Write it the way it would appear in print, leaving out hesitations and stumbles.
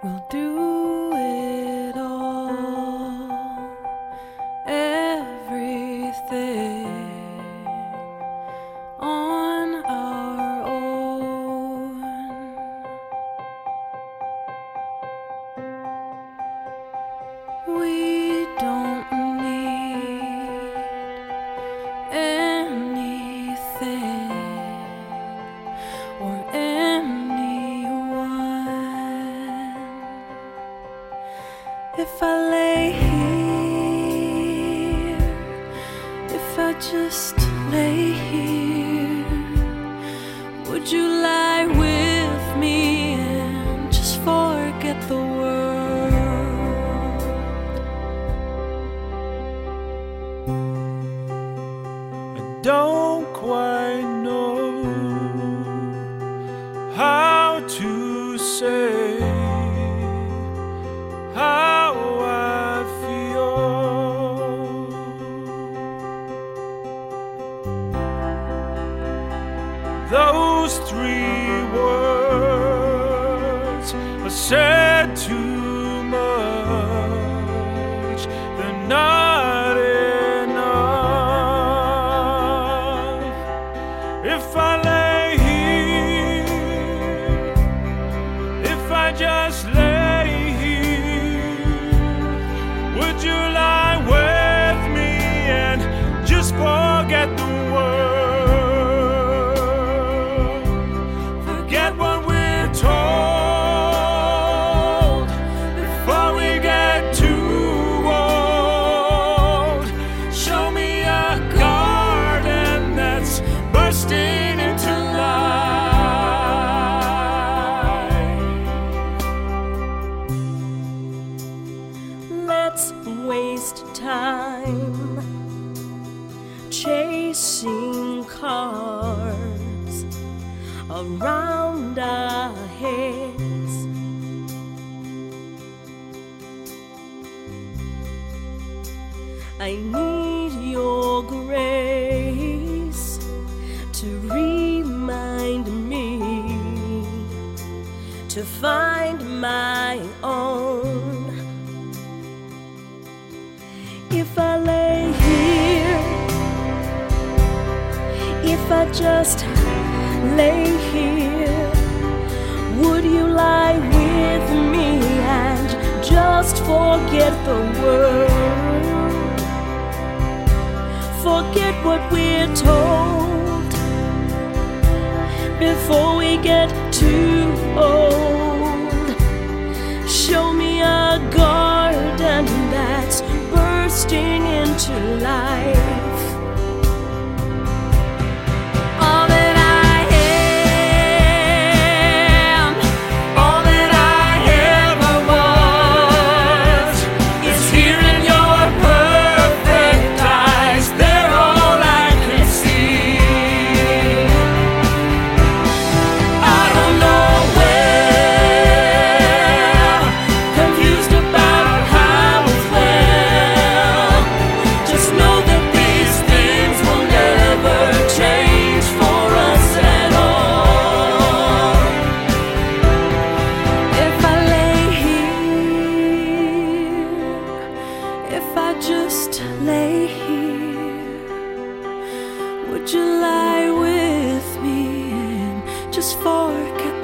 We'll do it all, everything on our own. We don't need anything or anyone. If I lay here, if I just lay here, would you lie with me and just forget the world? I don't quite know how to say how I feel. Those three words are said too much. They're not enough. If I lay here, if I just lay here, would you lie with me and just forget the world? Forget what we're told before we get too old. Show me a garden that's bursting into life. Let's waste time chasing cars around our heads. I need your grace to remind me to find my own. If I lay here, if I just lay here, would you lie with me and just forget the world? Forget what we're told before we get too old. Show me a garden that's bursting into life. All that I am, all that I ever was, is here in your perfect eyes. They're all I can see. I don't know where, confused about how as well. Just know that these things will never change for us at all. If I lay here, if I just lay here, would you lie with me and just forget